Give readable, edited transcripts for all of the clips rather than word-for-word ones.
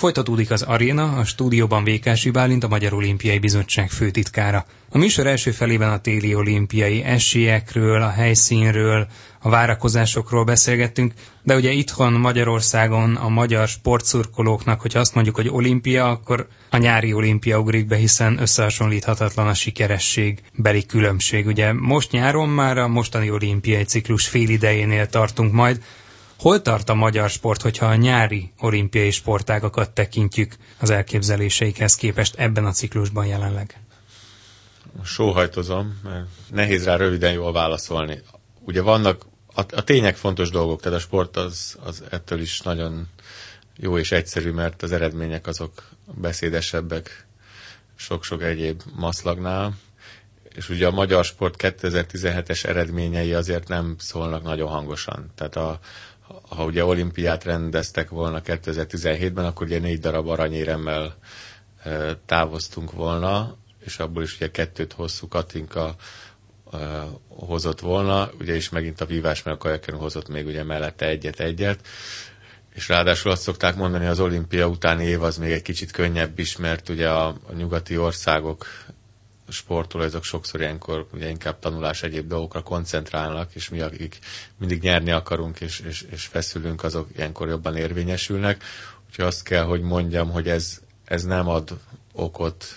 Folytatódik az Aréna, a stúdióban Vékási Bálint, a Magyar Olimpiai Bizottság főtitkára. A műsor első felében a téli olimpiai esélyekről, a helyszínről, a várakozásokról beszélgettünk, de ugye itthon Magyarországon a magyar sportszurkolóknak, hogyha azt mondjuk, hogy olimpia, akkor a nyári olimpia ugrik be, hiszen összehasonlíthatatlan a sikeresség beli különbség. Ugye most nyáron már a mostani olimpiai ciklus félidejénél tartunk majd. Hol tart a magyar sport, hogyha a nyári olimpiai sportágakat tekintjük az elképzeléseikhez képest ebben a ciklusban jelenleg? Sóhajtozom, mert nehéz rá röviden jól válaszolni. Ugye vannak a tények fontos dolgok, tehát a sport az ettől is nagyon jó és egyszerű, mert az eredmények azok beszédesebbek sok-sok egyéb maszlagnál. És ugye a magyar sport 2017-es eredményei azért nem szólnak nagyon hangosan. Tehát ha ugye olimpiát rendeztek volna 2017-ben, akkor ugye 4 darab aranyéremmel távoztunk volna, és abból is ugye 2 hosszú Katinka hozott volna, ugye is megint a vívás, mert a kajaken hozott még ugye mellette egyet, és ráadásul azt szokták mondani, az olimpia utáni év az még egy kicsit könnyebb is, mert ugye a nyugati országok sportolói azok sokszor ilyenkor ugye inkább tanulás egyéb dolgokra koncentrálnak, és mi, akik mindig nyerni akarunk és feszülünk, azok ilyenkor jobban érvényesülnek. Úgyhogy azt kell, hogy mondjam, hogy ez nem ad okot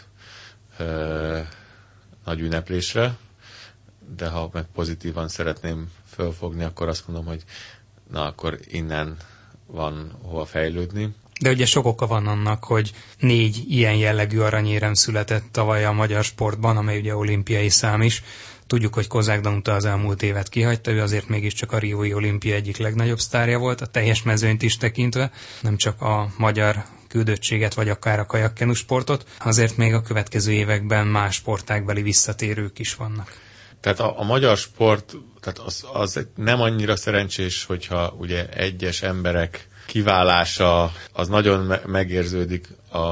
nagy ünneplésre, de ha meg pozitívan szeretném fölfogni, akkor azt mondom, hogy akkor innen van hova fejlődni. De ugye sok oka van annak, hogy 4 ilyen jellegű aranyérem született tavaly a magyar sportban, amely ugye olimpiai szám is. Tudjuk, hogy Kozák Danuta az elmúlt évet kihagyta, ő azért mégiscsak a riói olimpia egyik legnagyobb sztárja volt, a teljes mezőnyt is tekintve, nem csak a magyar küldöttséget, vagy akár a kajakkenu sportot, azért még a következő években más sportágbeli visszatérők is vannak. Tehát a magyar sport, tehát az nem annyira szerencsés, hogyha ugye egyes emberek kiválása, az nagyon megérződik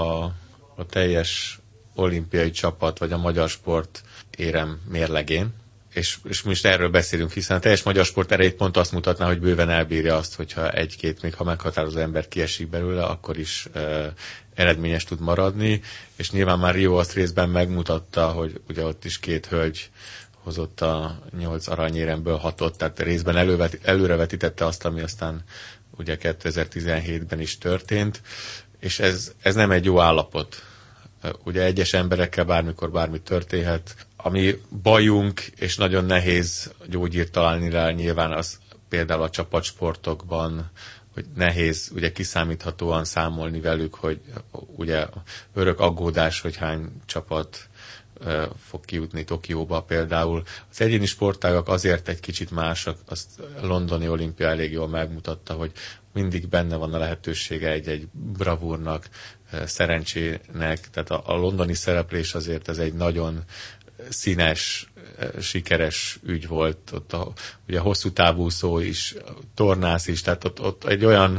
a teljes olimpiai csapat, vagy a magyar sport érem mérlegén. És most erről beszélünk, hiszen a teljes magyar sport erejét pont azt mutatná, hogy bőven elbírja azt, hogyha egy-két, még ha meghatározó ember kiesik belőle, akkor is eredményes tud maradni. És nyilván már Rio azt részben megmutatta, hogy ugye ott is 2 hölgy hozott a 8 aranyéremből 6-ot, tehát részben előrevetítette azt, ami aztán ugye 2017-ben is történt, és ez nem egy jó állapot. Ugye egyes emberekkel bármikor bármi történhet. Ami bajunk, és nagyon nehéz gyógyírt találni rá, nyilván az például a csapatsportokban, hogy nehéz ugye kiszámíthatóan számolni velük, hogy ugye örök aggódás, hogy hány csapat fog kijutni Tokióba például. Az egyéni sportágak azért egy kicsit másak, azt a londoni olimpia elég jól megmutatta, hogy mindig benne van a lehetősége egy bravúrnak, szerencsének, tehát a londoni szereplés azért ez egy nagyon színes, sikeres ügy volt. Ott ugye hosszú távúszó is, tornász is, tehát ott egy olyan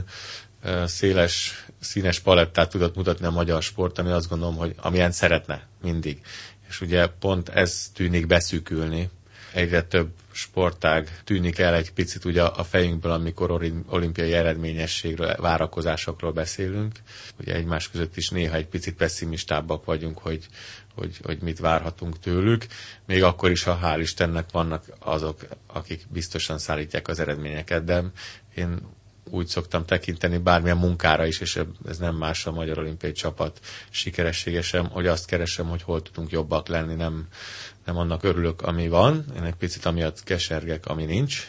széles, színes palettát tudott mutatni a magyar sport, ami azt gondolom, hogy amilyen szeretne mindig. És ugye pont ez tűnik beszűkülni. Egyre több sportág tűnik el egy picit ugye a fejünkből, amikor olimpiai eredményességről, várakozásokról beszélünk. Ugye egymás között is néha egy picit pessimistábbak vagyunk, hogy mit várhatunk tőlük. Még akkor is, ha hál' Istennek vannak azok, akik biztosan szállítják az eredményeket, de én úgy szoktam tekinteni bármilyen munkára is, és ez nem más a Magyar Olimpiai Csapat sikeressége sem, hogy azt keresem, hogy hol tudunk jobbak lenni, nem annak örülök, ami van, én egy picit amiatt kesergek, ami nincs,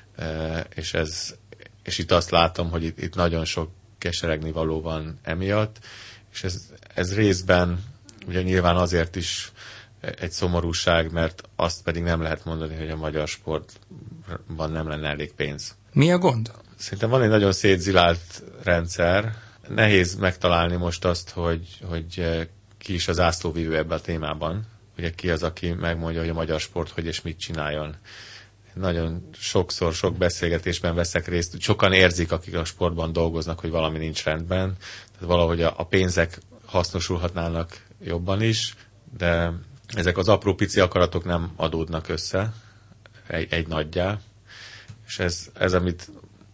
és itt azt látom, hogy itt nagyon sok keseregni való van emiatt, és ez részben ugye nyilván azért is egy szomorúság, mert azt pedig nem lehet mondani, hogy a magyar sportban nem lenne elég pénz. Mi a gond? Szerintem van egy nagyon szétzilált rendszer. Nehéz megtalálni most azt, hogy ki is az zászlóvivő ebben a témában. Ugye ki az, aki megmondja, hogy a magyar sport hogy és mit csináljon. Nagyon sokszor, sok beszélgetésben veszek részt. Sokan érzik, akik a sportban dolgoznak, hogy valami nincs rendben. Tehát valahogy a pénzek hasznosulhatnának jobban is, de ezek az apró pici akaratok nem adódnak össze egy nagyjá. És ez amit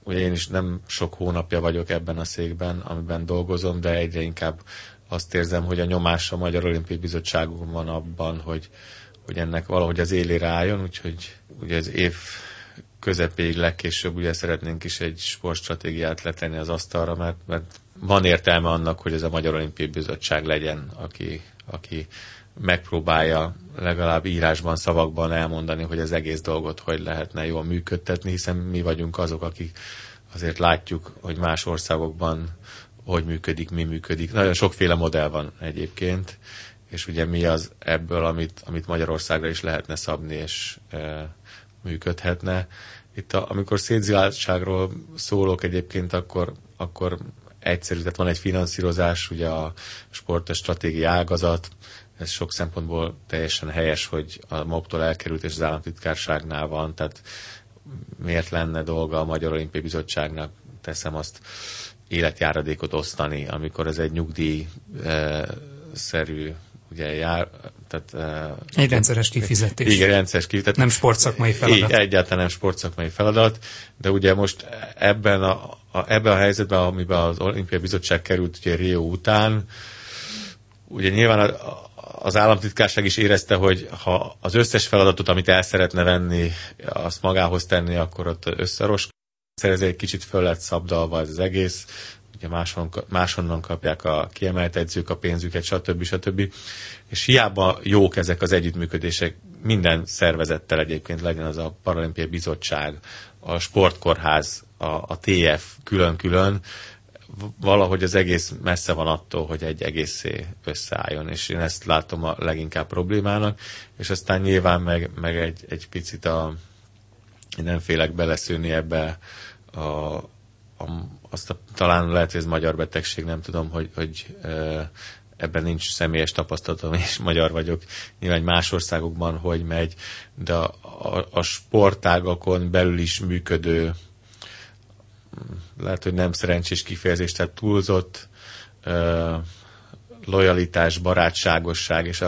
ugye én is nem sok hónapja vagyok ebben a székben, amiben dolgozom, de egyre inkább azt érzem, hogy a nyomás a Magyar Olimpiai Bizottságon van abban, hogy ennek valahogy az élére álljon, úgyhogy ugye az év közepéig legkésőbb ugye szeretnénk is egy sportstratégiát letenni az asztalra, mert van értelme annak, hogy ez a Magyar Olimpiai Bizottság legyen, aki megpróbálja legalább írásban, szavakban elmondani, hogy az egész dolgot hogy lehetne jól működtetni, hiszen mi vagyunk azok, akik azért látjuk, hogy más országokban hogy működik, mi működik. Nagyon sokféle modell van egyébként, és ugye mi az ebből, amit Magyarországra is lehetne szabni, és működhetne. Itt amikor szétziláltságról szólok egyébként, akkor egyszerű, tehát van egy finanszírozás, ugye a sport, a stratégiai ágazat, ez sok szempontból teljesen helyes, hogy a MOB-tól elkerült, és az államtitkárságnál van, tehát miért lenne dolga a Magyar Olimpiai Bizottságnak, teszem azt, életjáradékot osztani, amikor ez egy nyugdíj-szerű ugye jár, tehát... Egy rendszeres kifizetés. Igen, rendszeres kifizetés. Nem sportszakmai feladat. Egyáltalán nem sportszakmai feladat, de ugye most ebben a helyzetben, amiben az Olimpiai Bizottság került ugye Rio után, ugye nyilván az államtitkárság is érezte, hogy ha az összes feladatot, amit el szeretne venni, azt magához tenni, akkor ott összeroskál. Ezért egy kicsit föl lett szabdalva ez az egész, ugye máshonnan kapják a kiemelt edzők a pénzüket, stb. És hiába jók ezek az együttműködések minden szervezettel egyébként, legyen az a Paralimpiai Bizottság, a Sportkórház, a TF külön-külön, valahogy az egész messze van attól, hogy egy egészé összeálljon, és én ezt látom a leginkább problémának, és aztán nyilván meg egy picit én nem félek beleszőni ebbe talán lehet, hogy ez magyar betegség, nem tudom, hogy ebben nincs személyes tapasztalatom, és magyar vagyok, nyilván más országokban hogy megy, de a sportágakon belül is működő, lehet, hogy nem szerencsés kifejezés, tehát túlzott lojalitás, barátságosság, és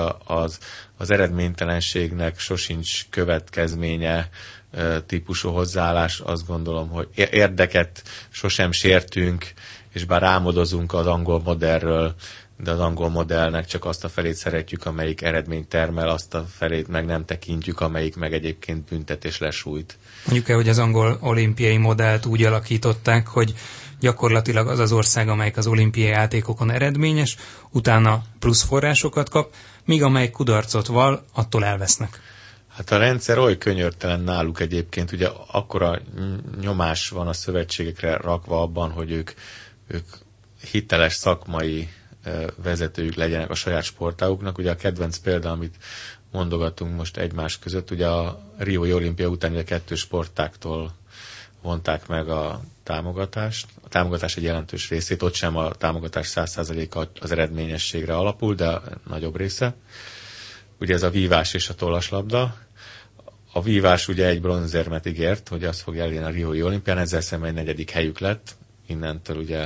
az eredménytelenségnek sosincs következménye típusú hozzáállás, azt gondolom, hogy érdeket sosem sértünk, és bár álmodozunk az angol modellről, de az angol modellnek csak azt a felét szeretjük, amelyik eredményt termel, azt a felét meg nem tekintjük, amelyik meg egyébként büntet és lesújt. Mondjuk el, hogy az angol olimpiai modellt úgy alakították, hogy gyakorlatilag az az ország, amelyik az olimpiai játékokon eredményes, utána plusz forrásokat kap, míg amelyik kudarcot val, attól elvesznek. Hát a rendszer oly könyörtelen náluk egyébként, ugye akkora nyomás van a szövetségekre rakva abban, hogy ők hiteles szakmai vezetőjük legyenek a saját sportáguknak. Ugye a kedvenc példa, amit mondogatunk most egymás között, ugye a Riói olimpia után a 2 sportágtól vonták meg a támogatást. A támogatás egy jelentős részét, ott sem a támogatás 100%-a az eredményességre alapul, de nagyobb része. Ugye ez a vívás és a tollaslabda. A vívás ugye egy bronzérmet ígért, hogy azt fog elérni a Riói olimpián, ezzel szemben egy 4. helyük lett. Innentől ugye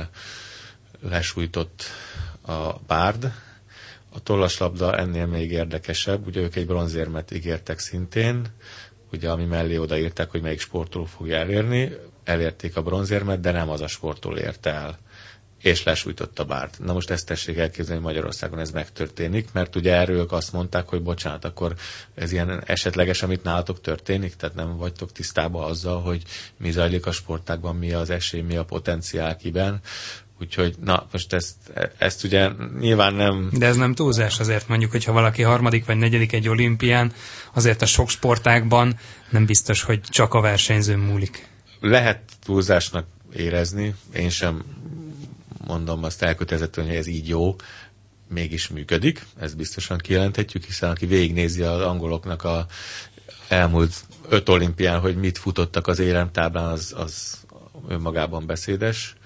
lesújtott a bárd. A tollaslabda ennél még érdekesebb, ugye ők egy bronzérmet ígértek szintén, ugye ami mellé odaírták, hogy melyik sportoló fogja elérni. Elérték a bronzérmet, de nem az a sportoló érte el, és lesújtott a bárd. Na most ezt tessék elképzelni, hogy Magyarországon ez megtörténik, mert ugye erről ők azt mondták, hogy bocsánat, akkor ez ilyen esetleges, amit nálatok történik, tehát nem vagytok tisztában azzal, hogy mi zajlik a sportágban, mi az esély, mi a potenciál kiben. Úgyhogy, na, most ezt ugye nyilván nem... De ez nem túlzás azért, mondjuk, hogyha valaki 3. vagy 4. egy olimpián, azért a sok sportágban nem biztos, hogy csak a versenyzőn múlik. Lehet túlzásnak érezni, én sem mondom azt elkötelezetten, hogy ez így jó, mégis működik, ezt biztosan kijelenthetjük, hiszen aki végignézi az angoloknak a elmúlt 5 olimpián, hogy mit futottak az éremtáblán, az önmagában beszédes,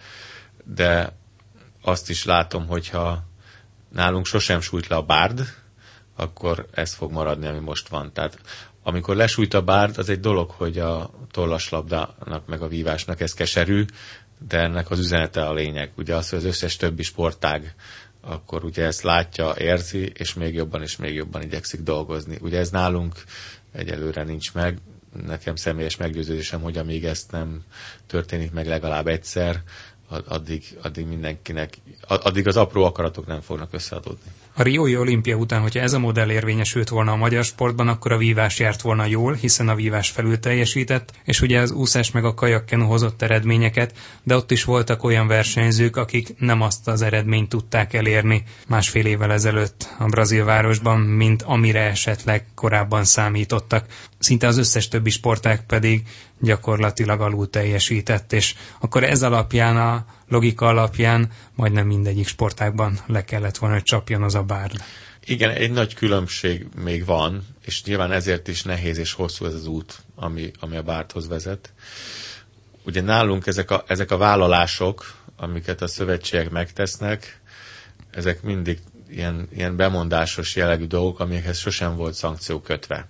de azt is látom, hogyha nálunk sosem sújt le a bárd, akkor ez fog maradni, ami most van. Tehát amikor lesújt a bárd, az egy dolog, hogy a tollaslabdának meg a vívásnak ez keserű, de ennek az üzenete a lényeg. Ugye az, hogy az összes többi sportág akkor ugye ezt látja, érzi, és még jobban igyekszik dolgozni. Ugye ez nálunk egyelőre nincs meg. nekem személyes meggyőződésem, hogy amíg ezt nem történik meg legalább egyszer, addig mindenkinek, addig az apró akaratok nem fognak összeadódni. A riói olimpia után, hogyha ez a modell érvényesült volna a magyar sportban, akkor a vívás járt volna jól, hiszen a vívás felül teljesített, és ugye az úszás meg a kajakkenu hozott eredményeket, de ott is voltak olyan versenyzők, akik nem azt az eredményt tudták elérni másfél évvel ezelőtt a brazil városban, mint amire esetleg korábban számítottak. Szinte az összes többi sportág pedig gyakorlatilag alul teljesített, és akkor ez alapján, a logika alapján majdnem mindegyik sportágban le kellett volna, hogy csapjon az a bárd. Igen, egy nagy különbség még van, és nyilván ezért is nehéz és hosszú ez az út, ami a bárdhoz vezet. Ugye nálunk ezek a vállalások, amiket a szövetségek megtesznek, ezek mindig ilyen bemondásos jellegű dolgok, amikhez sosem volt szankció kötve.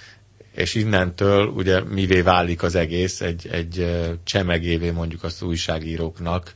És innentől ugye mivé válik az egész, egy csemegévé mondjuk az újságíróknak,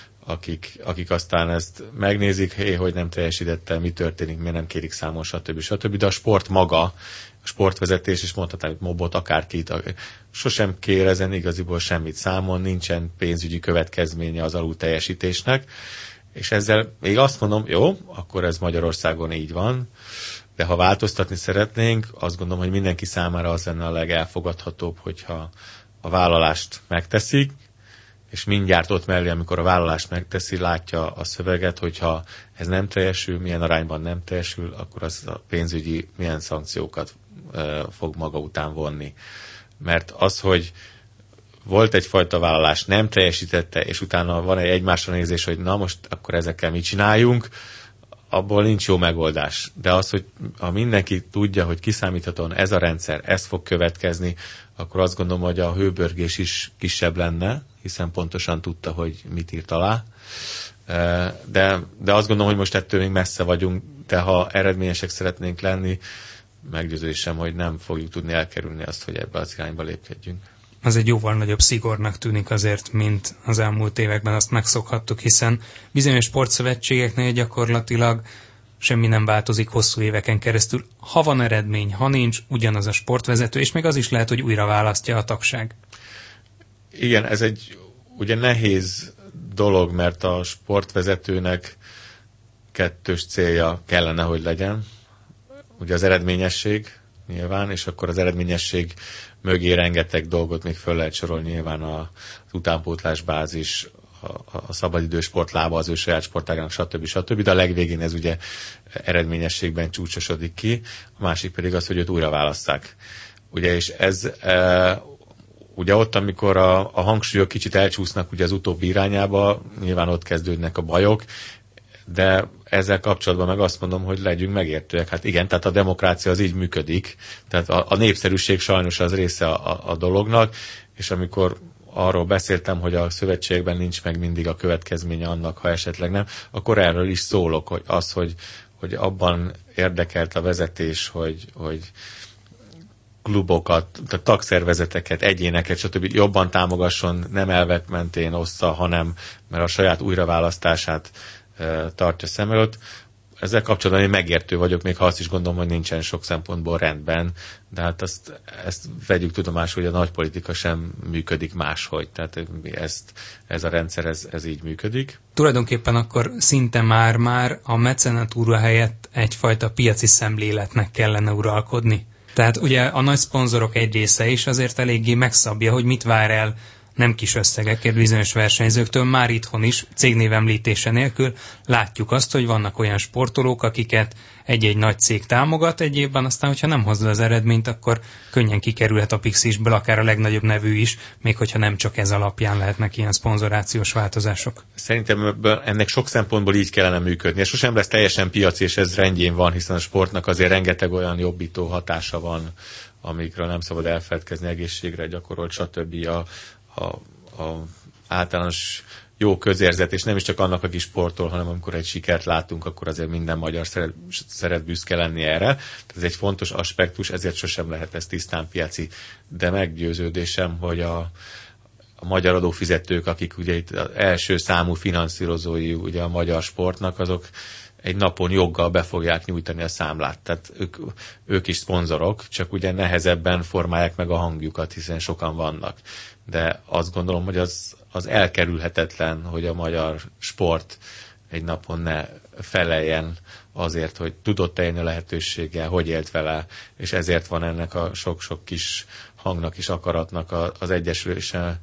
akik aztán ezt megnézik, hogy nem teljesítette, mi történik, miért nem kérik számon, stb. De a sport maga, a sportvezetés, és mondhatnám, hogy mobot, akárkit, sosem kér ezen igaziból semmit számon, nincsen pénzügyi következménye az alulteljesítésnek, és ezzel még azt mondom, jó, akkor ez Magyarországon így van, de ha változtatni szeretnénk, azt gondolom, hogy mindenki számára az lenne a legelfogadhatóbb, hogyha a vállalást megteszik, és mindjárt ott mellé, amikor a vállalást megteszi, látja a szöveget, hogyha ez nem teljesül, milyen arányban nem teljesül, akkor az a pénzügyi milyen szankciókat fog maga után vonni. Mert az, hogy volt egyfajta vállalás, nem teljesítette, és utána van egy egymásra nézés, hogy na most akkor ezekkel mit csináljunk, abból nincs jó megoldás. De az, hogy ha mindenki tudja, hogy kiszámíthatóan ez a rendszer, ez fog következni, akkor azt gondolom, hogy a hőbörgés is kisebb lenne, hiszen pontosan tudta, hogy mit írt alá. De azt gondolom, hogy most ettől még messze vagyunk, de ha eredményesek szeretnénk lenni, meggyőződésem, hogy nem fogjuk tudni elkerülni azt, hogy ebbe az irányba lépkedjünk. Az egy jóval nagyobb szigornak tűnik azért, mint az elmúlt években azt megszokhattuk, hiszen bizonyos sportszövetségeknél gyakorlatilag semmi nem változik hosszú éveken keresztül. Ha van eredmény, ha nincs, ugyanaz a sportvezető, és még az is lehet, hogy újra választja a tagság. Igen, ez egy ugye nehéz dolog, mert a sportvezetőnek kettős célja kellene, hogy legyen. Ugye az eredményesség nyilván, és akkor az eredményesség mögé rengeteg dolgot még föl lehet sorolni, nyilván az utánpótlás bázis, a szabadidős sportlába az ő saját sportágának, stb. De a legvégén ez ugye eredményességben csúcsosodik ki, a másik pedig az, hogy őt újra választák. Ugye, és ez ugye ott, amikor a hangsúlyok kicsit elcsúsznak ugye az utóbbi irányába, nyilván ott kezdődnek a bajok, de ezzel kapcsolatban meg azt mondom, hogy legyünk megértőek. Hát igen, tehát a demokrácia az így működik, tehát a népszerűség sajnos az része a dolognak, és amikor arról beszéltem, hogy a szövetségben nincs meg mindig a következménye annak, ha esetleg nem, akkor erről is szólok, hogy az, hogy abban érdekelt a vezetés, hogy klubokat, tehát tagszervezeteket, egyéneket, stb. Jobban támogasson, nem elvek mentén ossza, hanem mert a saját újraválasztását tartja szem előtt. Ezzel kapcsolatban én megértő vagyok, még ha azt is gondolom, hogy nincsen sok szempontból rendben, de hát ezt vegyük tudomásul, hogy a nagypolitika sem működik máshogy. Tehát ez a rendszer, ez így működik. Tulajdonképpen akkor szinte már a mecenatúra helyett egyfajta piaci szemléletnek kellene uralkodni. Tehát ugye a nagy szponzorok egy része is azért eléggé megszabja, hogy mit vár el nem kis összegekért bizonyos versenyzőktől, már itthon is, cégnév említése nélkül látjuk azt, hogy vannak olyan sportolók, akiket egy-egy nagy cég támogat egy évben, aztán, hogyha nem hozza az eredményt, akkor könnyen kikerülhet a Pixisből akár a legnagyobb nevű is, még hogyha nem csak ez alapján lehetnek ilyen szponzorációs változások. Szerintem ennek sok szempontból így kellene működni, és sosem lesz teljesen piaci, és ez rendjén van, hiszen a sportnak azért rengeteg olyan jobbító hatása van, amikről nem szabad elfeledkezni, egészségre gyakorolt, stb. A általános jó közérzet, és nem is csak annak, aki sportol, hanem amikor egy sikert látunk, akkor azért minden magyar szeret büszke lenni erre. Tehát ez egy fontos aspektus, ezért sosem lehet ez tisztán piaci. De meggyőződésem, hogy a magyar adófizetők, akik ugye itt az első számú finanszírozói ugye a magyar sportnak, azok egy napon joggal be fogják nyújtani a számlát. Tehát ők is szponzorok, csak ugye nehezebben formálják meg a hangjukat, hiszen sokan vannak. De azt gondolom, hogy az elkerülhetetlen, hogy a magyar sport egy napon ne feleljen azért, hogy tudott élni a lehetőséggel, hogy élt vele, és ezért van ennek a sok-sok kis hangnak és akaratnak az egyesülése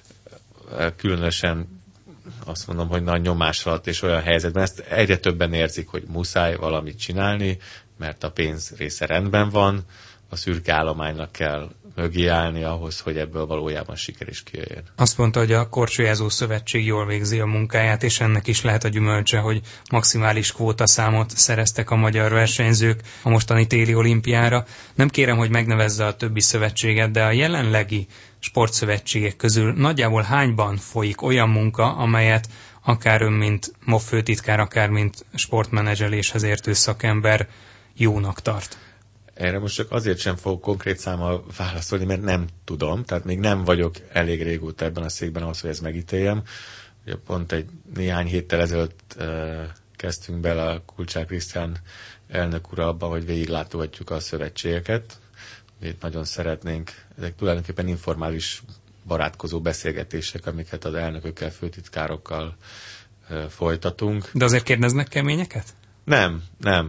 különösen azt mondom, hogy nagy nyomás alatt és olyan helyzetben, ezt egyre többen érzik, hogy muszáj valamit csinálni, mert a pénz része rendben van, a szürke állománynak kell mögé állni ahhoz, hogy ebből valójában siker is kijöjjön. Azt mondta, hogy a Korcsolyázó Szövetség jól végzi a munkáját, és ennek is lehet a gyümölcse, hogy maximális kvótaszámot szereztek a magyar versenyzők a mostani téli olimpiára. Nem kérem, hogy megnevezze a többi szövetséget, de a jelenlegi sportszövetségek közül nagyjából hányban folyik olyan munka, amelyet akár ön, mint MOV főtitkár, akár mint sportmenedzseléshez értő szakember jónak tart? Erre most csak azért sem fogok konkrét számmal válaszolni, mert nem tudom, tehát még nem vagyok elég régóta ebben a székben ahhoz, hogy ezt megítéljem. Ugye pont egy néhány héttel ezelőtt kezdtünk bele a Kulcsár Krisztián elnök ura abba, hogy végiglátogatjuk a szövetségeket. Itt nagyon szeretnénk, ezek tulajdonképpen informális barátkozó beszélgetések, amiket az elnökökkel, főtitkárokkal folytatunk. De azért kérdeznek keményeket? Nem.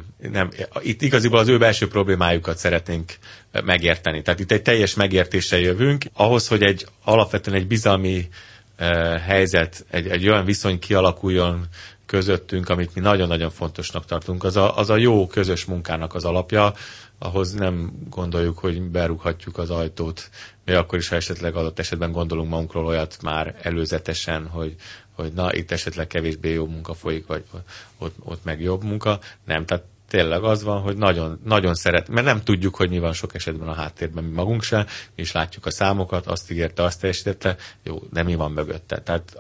Itt igaziból az ő belső problémájukat szeretnénk megérteni. Tehát itt egy teljes megértéssel jövünk. Ahhoz, hogy alapvetően egy bizalmi helyzet, egy olyan viszony kialakuljon közöttünk, amit mi nagyon-nagyon fontosnak tartunk, az a jó közös munkának az alapja, ahhoz nem gondoljuk, hogy berúghatjuk az ajtót, még akkor is, ha esetleg adott esetben gondolunk magunkról olyat már előzetesen, hogy na, itt esetleg kevésbé jó munka folyik, vagy ott meg jobb munka. Nem, tehát tényleg az van, hogy nagyon, nagyon mert nem tudjuk, hogy mi van sok esetben a háttérben, mi magunk sem, mi is látjuk a számokat, azt ígérte, azt teljesítette, jó, de mi van mögötte. Tehát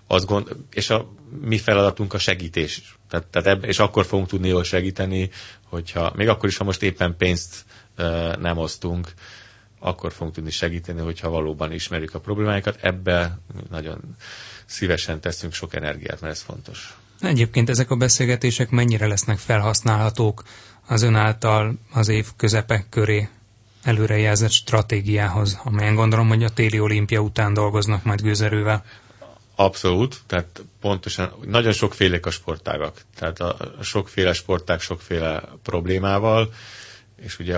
és a mi feladatunk a segítés. Tehát és akkor fogunk tudni jól segíteni, hogyha, még akkor is, ha most éppen pénzt nem osztunk, akkor fogunk tudni segíteni, hogyha valóban ismerjük a problémáikat. Ebbe nagyon szívesen teszünk sok energiát, mert ez fontos. Egyébként ezek a beszélgetések mennyire lesznek felhasználhatók az ön által az év közepe köré előrejelzett stratégiához, amelyen gondolom, hogy a téli olimpia után dolgoznak majd gőzerővel? Abszolút, tehát pontosan nagyon sokfélek a sportágak, tehát a sokféle sportág sokféle problémával, és ugye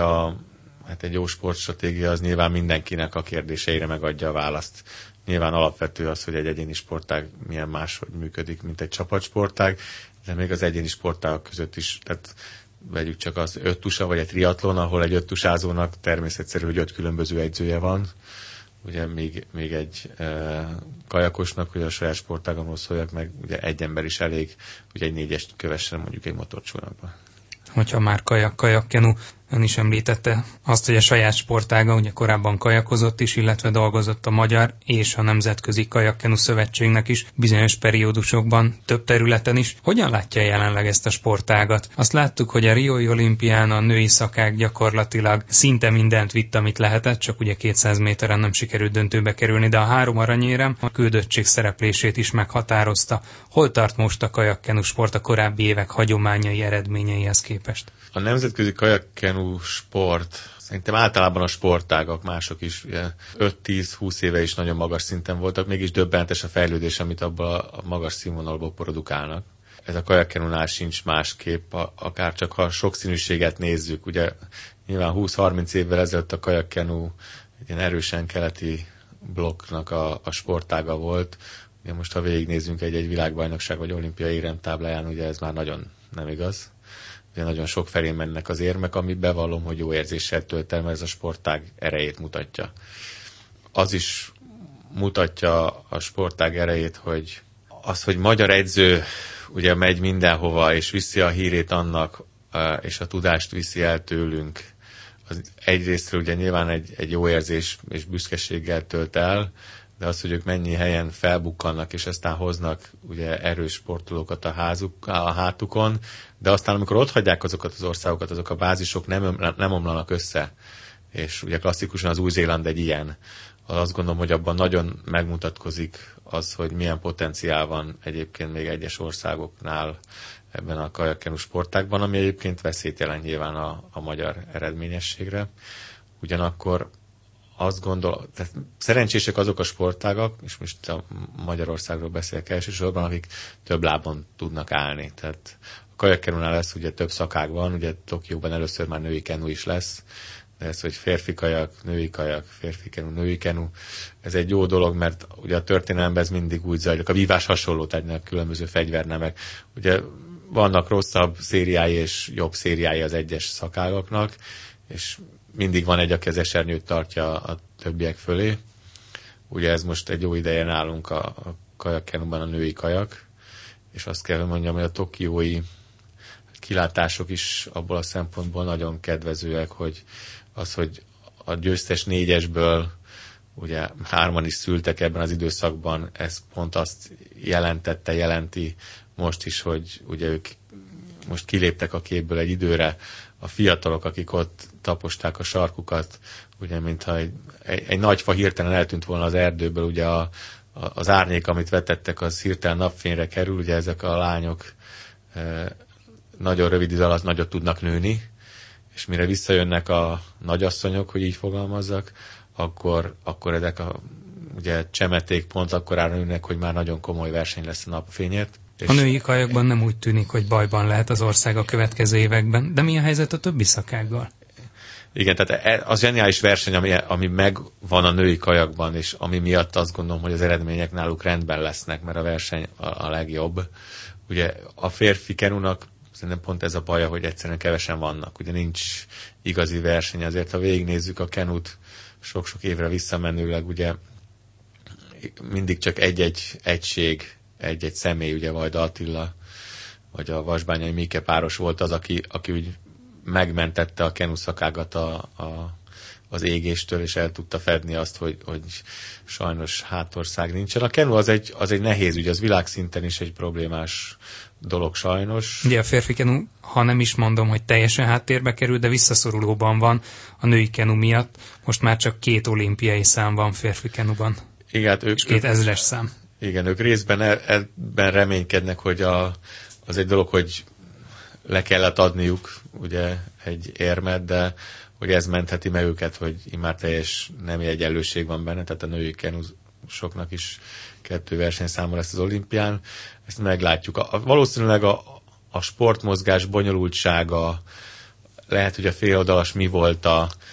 hát egy jó sportstratégia az nyilván mindenkinek a kérdéseire megadja a választ. Nyilván alapvető az, hogy egy egyéni sportág milyen máshogy működik, mint egy csapatsportág, de még az egyéni sportágok között is, tehát vegyük csak az öttusa vagy egy triatlon, ahol egy öttusázónak természetszerű, hogy 5 különböző edzője van, ugye még egy kajakosnak, hogy a saját sportágamról szóljak meg, ugye egy ember is elég, ugye egy 4-est kövessen mondjuk egy motorcsónakban. Hogyha már kajakkenu, ön is említette azt, hogy a saját sportága ugye korábban kajakozott is, illetve dolgozott a Magyar és a Nemzetközi Kajakkenu Szövetségnek is bizonyos periódusokban, több területen is. Hogyan látja jelenleg ezt a sportágat? Azt láttuk, hogy a Riói olimpián a női szakák gyakorlatilag szinte mindent vitt, amit lehetett, csak ugye 200 méteren nem sikerült döntőbe kerülni, de a 3 aranyérem a küldöttség szereplését is meghatározta. Hol tart most a kajakkenu sport a korábbi évek hagyományai eredményeihez képest? A nemzetközi kajakkenu sport, szerintem általában a sportágak, mások is 5-10-20 éve is nagyon magas szinten voltak, mégis döbbenetes a fejlődés, amit abban a magas színvonalból produkálnak. Ez a kajakkenunál sincs másképp, akár csak ha sokszínűséget nézzük. Ugye nyilván 20-30 évvel ezelőtt a kajakkenu egy ilyen erősen keleti blokknak a sportága volt. Ugye most ha végignézzünk egy világbajnokság vagy olimpiai éremtábláján, ugye ez már nagyon nem igaz. Ugye nagyon sok felé mennek az érmek, ami bevallom, hogy jó érzéssel tölt el, mert ez a sportág erejét mutatja. Az is mutatja a sportág erejét, hogy hogy magyar edző ugye megy mindenhova, és viszi a hírét annak, és a tudást viszi el tőlünk. Az egyrésztről ugye nyilván egy jó érzés és büszkeséggel tölt el, de az, hogy ők mennyi helyen felbukkannak, és aztán hoznak ugye erős sportolókat a hátukon, de aztán amikor ott hagyják azokat az országokat, azok a bázisok nem omlanak össze. és ugye klasszikusan az Új-Zéland egy ilyen. Azt gondolom, hogy abban nagyon megmutatkozik az, hogy milyen potenciál van egyébként még egyes országoknál ebben a kajakkenu sportágban, ami egyébként veszélyt jelent nyilván a magyar eredményességre. Ugyanakkor azt gondolom, tehát szerencsések azok a sportágak, és most a Magyarországról beszélek elsősorban, akik több lábon tudnak állni. Tehát a kajakkenunál lesz ugye több szakág van, ugye Tokióban először már női kenu is lesz, de ez, hogy férfi kajak, férfi kenu, női kenu, ez egy jó dolog, mert ugye a történelemben ez mindig úgy zajlik. A vívás hasonló, tehát különböző fegyvernemek. Ugye vannak rosszabb szériái és jobb szériái az egyes szakágaknak, és mindig van egy, aki az esernyőt tartja a többiek fölé. Ugye ez most egy jó ideje nálunk a kajakkenuban a női kajak, és azt kell mondjam, hogy a tokiói kilátások is abból a szempontból nagyon kedvezőek, hogy a győztes 4-esből ugye 3-an is szültek ebben az időszakban, ez pont azt jelenti most is, hogy ugye ők most kiléptek a képből egy időre, a fiatalok, akik ott taposták a sarkukat, ugye mintha egy nagy fa hirtelen eltűnt volna az erdőből, ugye az árnyék, amit vetettek, az hirtelen napfényre kerül, ugye ezek a lányok nagyon rövid idő alatt nagyot tudnak nőni, és mire visszajönnek a nagyasszonyok, hogy így fogalmazzak, akkor ezek ugye csemeték pont akkorára nőnek, hogy már nagyon komoly verseny lesz a napfényért. A női kajakban nem úgy tűnik, hogy bajban lehet az ország a következő években, de mi a helyzet a többi szakággal? Igen, tehát az zseniális verseny, ami megvan a női kajakban, és ami miatt azt gondolom, hogy az eredmények náluk rendben lesznek, mert a verseny a legjobb. Ugye a férfi kenunak szerintem pont ez a baja, hogy egyszerűen kevesen vannak. Ugye nincs igazi verseny, azért ha végignézzük a kenut sok-sok évre visszamenőleg, ugye mindig csak egy-egy egység, egy-egy személy, ugye Vajda Attila, vagy a Vasbányai Mike páros volt az, aki úgy megmentette a kenu szakágat az égéstől, és el tudta fedni azt, hogy sajnos hátország nincsen. A kenu az egy nehéz ügy, az világszinten is egy problémás dolog sajnos. Ugye a férfi kenu, ha nem is mondom, hogy teljesen háttérbe kerül, de visszaszorulóban van a női kenu miatt. Most már csak 2 olimpiai szám van férfi kenuban. Igen, és 2000-es szám. Igen, ők részben ebben reménykednek, hogy az egy dolog, hogy le kellett adniuk ugye egy érmet, de hogy ez mentheti meg őket, hogy immár teljes nemi egyenlőség van benne, tehát a női kenusoknak is 2 versenyszáma lesz az olimpián. Ezt meglátjuk. Valószínűleg a sportmozgás bonyolultsága, lehet, hogy a féloldalas mi volt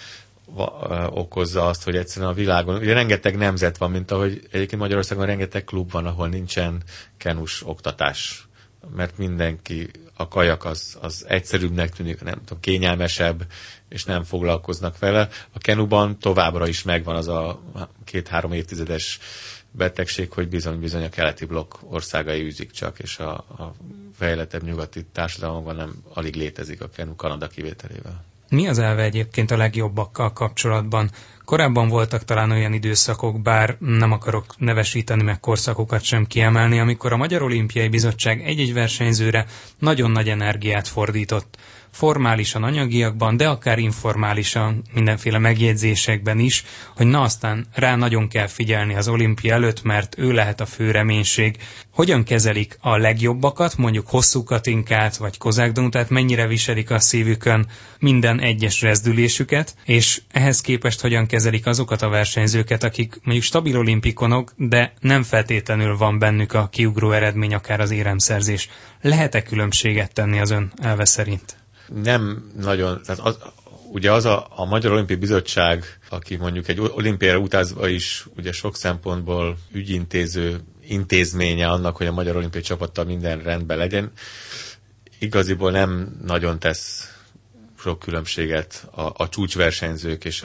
okozza azt, hogy egyszerűen a világon, ugye rengeteg nemzet van, mint ahogy egyébként Magyarországon rengeteg klub van, ahol nincsen kenus oktatás, mert mindenki, a kajak az egyszerűbbnek tűnik, nem tudom, kényelmesebb, és nem foglalkoznak vele. A kenuban továbbra is megvan az a 2-3 évtizedes betegség, hogy bizony a keleti blokk országai űzik csak, és a fejlettebb nyugati társadalomban nem alig létezik a kenu, Kanada kivételével. Mi az elve egyébként a legjobbakkal kapcsolatban? Korábban voltak talán olyan időszakok, bár nem akarok nevesíteni, meg korszakokat sem kiemelni, amikor a Magyar Olimpiai Bizottság egy-egy versenyzőre nagyon nagy energiát fordított. Formálisan anyagiakban, de akár informálisan, mindenféle megjegyzésekben is, hogy na aztán rá nagyon kell figyelni az olimpia előtt, mert ő lehet a fő reménység. Hogyan kezelik a legjobbakat, mondjuk Hosszú Katinkát, vagy Kozák Danutát, mennyire viselik a szívükön minden egyes rezdülésüket, és ehhez képest hogyan kezelik azokat a versenyzőket, akik mondjuk stabil olimpikonok, de nem feltétlenül van bennük a kiugró eredmény, akár az éremszerzés. Lehet-e különbséget tenni az ön elve szerint? Nem nagyon, tehát ugye az a Magyar Olimpiai Bizottság, aki mondjuk egy olimpiára utazva is ugye sok szempontból ügyintéző intézménye annak, hogy a Magyar Olimpiai Csapattal minden rendben legyen, igaziból nem nagyon tesz sok különbséget a csúcsversenyzők és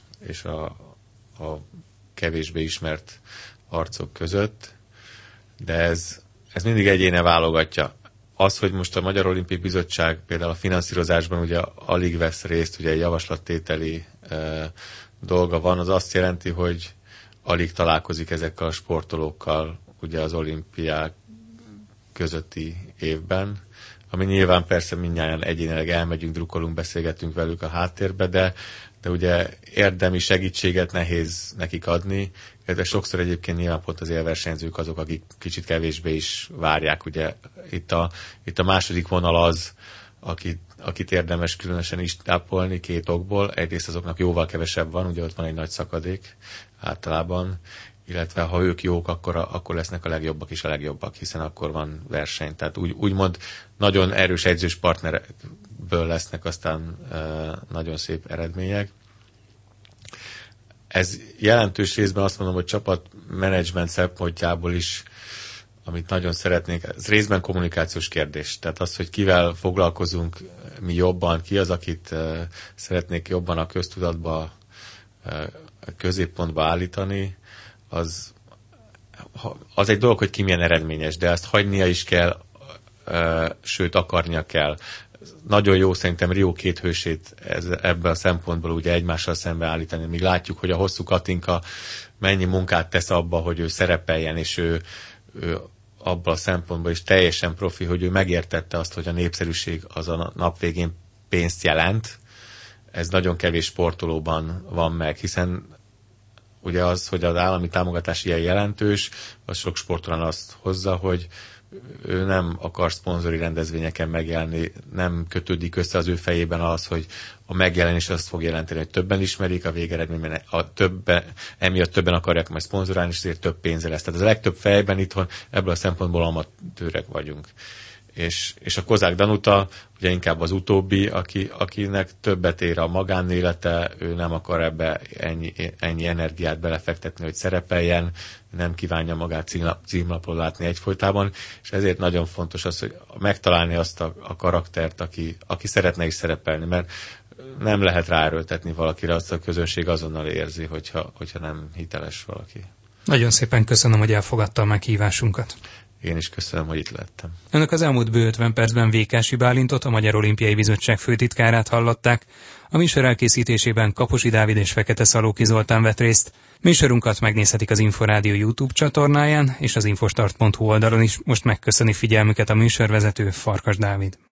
a kevésbé ismert arcok között, de ez mindig egyéne válogatja. Az, hogy most a Magyar Olimpiai Bizottság például a finanszírozásban ugye alig vesz részt, ugye egy javaslattételi dolga van, az azt jelenti, hogy alig találkozik ezekkel a sportolókkal ugye az olimpiák közötti évben, ami nyilván persze mindnyájan egyénileg elmegyünk, drukkolunk, beszélgetünk velük a háttérbe, de de ugye érdemi segítséget nehéz nekik adni, illetve sokszor egyébként nyilván pont az élversenyzők azok, akik kicsit kevésbé is várják. Ugye itt a második vonal az, akit érdemes különösen is tápolni két okból. Egyrészt azoknak jóval kevesebb van, ugye ott van egy nagy szakadék általában, illetve ha ők jók, akkor lesznek a legjobbak is a legjobbak, hiszen akkor van verseny. Tehát úgymond nagyon erős edzős partnerből lesznek aztán nagyon szép eredmények. Ez jelentős részben azt mondom, hogy csapatmenedzsment szempontjából is, amit nagyon szeretnénk, ez részben kommunikációs kérdés. Tehát az, hogy kivel foglalkozunk mi jobban, ki az, akit szeretnék jobban a köztudatba, a középpontba állítani, az egy dolog, hogy ki milyen eredményes, de ezt hagynia is kell, sőt akarnia kell. Nagyon jó szerintem Rio két hősét ebben a szempontból ugye egymással szembe állítani. Míg látjuk, hogy a Hosszú Katinka mennyi munkát tesz abba, hogy ő szerepeljen, és ő abban a szempontból is teljesen profi, hogy ő megértette azt, hogy a népszerűség az a nap végén pénzt jelent. Ez nagyon kevés sportolóban van meg, hiszen ugye az, hogy az állami támogatás ilyen jelentős, az sok sportolóan azt hozza, hogy ő nem akar szponzori rendezvényeken megjelenni, nem kötődik össze az ő fejében az, hogy a megjelenés azt fog jelenteni, hogy többen ismerik, a végeredményben emiatt többen akarják majd szponzorálni, és ezért több pénze lesz. Tehát az a legtöbb fejben itthon ebből a szempontból amatőrek vagyunk. És a Kozák Danuta ugye inkább az utóbbi, akinek többet ér a magánélete, ő nem akar ebbe ennyi energiát belefektetni, hogy szerepeljen, nem kívánja magát címlapon látni egyfolytában, és ezért nagyon fontos az, hogy megtalálni azt a karaktert, aki szeretne is szerepelni, mert nem lehet ráerőltetni valakire, azt a közönség azonnal érzi, hogyha nem hiteles valaki. Nagyon szépen köszönöm, hogy elfogadta a meghívásunkat. Én is köszönöm, hogy itt lettem. Önök az elmúlt bő 50 percben Vékási Bálintot, a Magyar Olimpiai Bizottság főtitkárát hallották. A műsor elkészítésében Kaposi Dávid és Fekete Szalóki Zoltán vett részt. Műsorunkat megnézhetik az Inforádió YouTube csatornáján és az infostart.hu oldalon is. Most megköszöni figyelmüket a műsorvezető, Farkas Dávid.